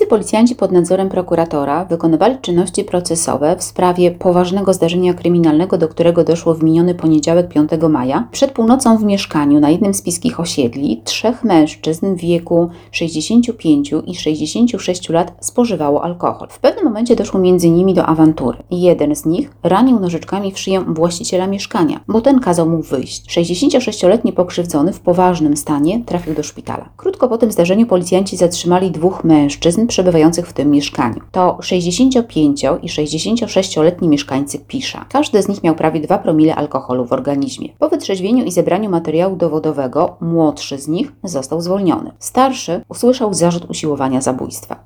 policjanci pod nadzorem prokuratora wykonywali czynności procesowe w sprawie poważnego zdarzenia kryminalnego, do którego doszło w miniony poniedziałek 5 maja. Przed północą w mieszkaniu na jednym z piskich osiedli 3 mężczyzn w wieku 65 i 66 lat spożywało alkohol. W pewnym momencie doszło między nimi do awantury. Jeden z nich ranił nożyczkami w szyję właściciela mieszkania, bo ten kazał mu wyjść. 66-letni pokrzywdzony w poważnym stanie trafił do szpitala. Krótko po tym zdarzeniu policjanci zatrzymali 2 mężczyzn przebywających w tym mieszkaniu. To 65 i 66-letni mieszkańcy Pisza. Każdy z nich miał prawie 2 promile alkoholu w organizmie. Po wytrzeźwieniu i zebraniu materiału dowodowego młodszy z nich został zwolniony. Starszy usłyszał zarzut usiłowania zabójstwa.